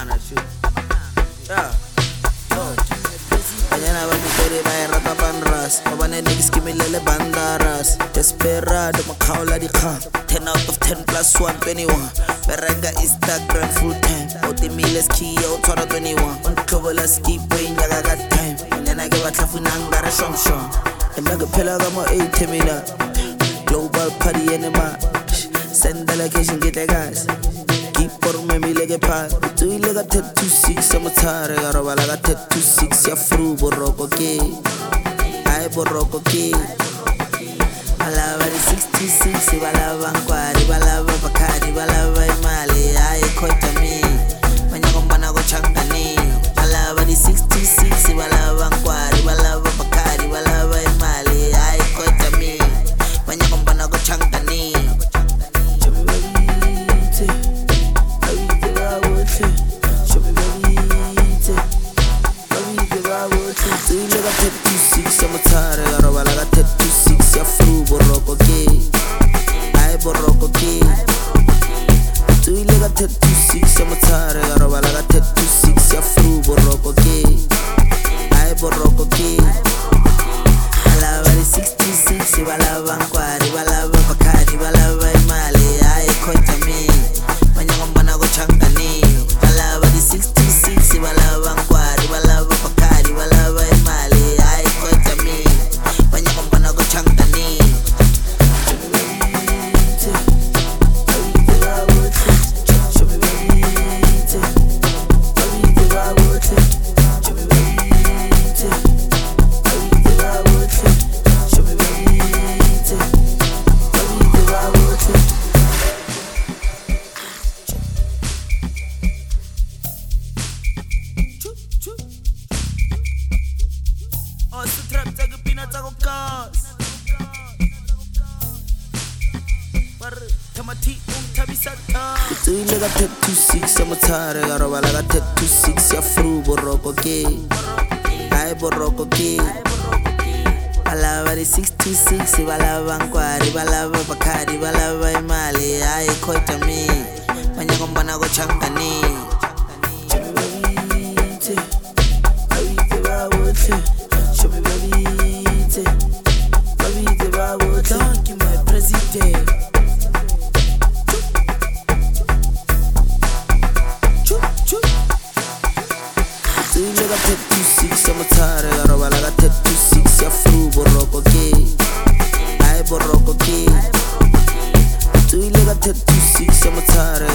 Yeah. Mañana va mi tori ba rata panras. Mabane niggas give me lele bandaras. Desperado makhaula di kha. 10 out of 10 plus 1 21. Beranga Instagram full time. Oti miles key out 21. Unkhobola skip way nyaga got time. Mañana ke batla funanga shom shom. Emaga phela ka mo 8 mina. Global party enema. Send the location get the guys. Keep for me like a pie. Do you like a tattoo 6? I'm a tired. I rob like a tattoo 6. You're through Borroco gay. I Borroco gay. I love the 66. I love Anquari. I love Bacari. I love Mali. I quite a me. When you come on, I go Chankani. I love the 66. I love Anquari. I love Bacari. I love Mali. I quite a me. When you come on, I go Chankani. Do you look at tattoo 6? I'm a tired. I rob like a tattoo 6. You're through Borroco gay. I Borroco gay. Do you look at tattoo 6? I'm a tired. I rob like a tattoo 6. You're through Borroco gay. I Borroco gay. I love the 66. I love Anquari. I love Bacari. I love Mali. I quite a me. When you come on, I go Chankani. I love the 66. I love Anquari. I love Bacari. I love Mali. I quite a me. When you come on, I go Chankani. Oh, se trap tago peanuts tago gas. Do you look at tattoo 6? I'm a tired. I rob like a tattoo 6. You're through Borroco gay. I Borroco gay. I love the 66. I love Anquari. I love Bacari. I love Mali. I quite a me. When you come on, I go Chankani. Donkey, my president. Do you look at tattoo 6? I'm a tired. I rob like a tattoo 6. You're through Borroco gay. I Borroco gay. Do you look at tattoo 6? I'm a tired.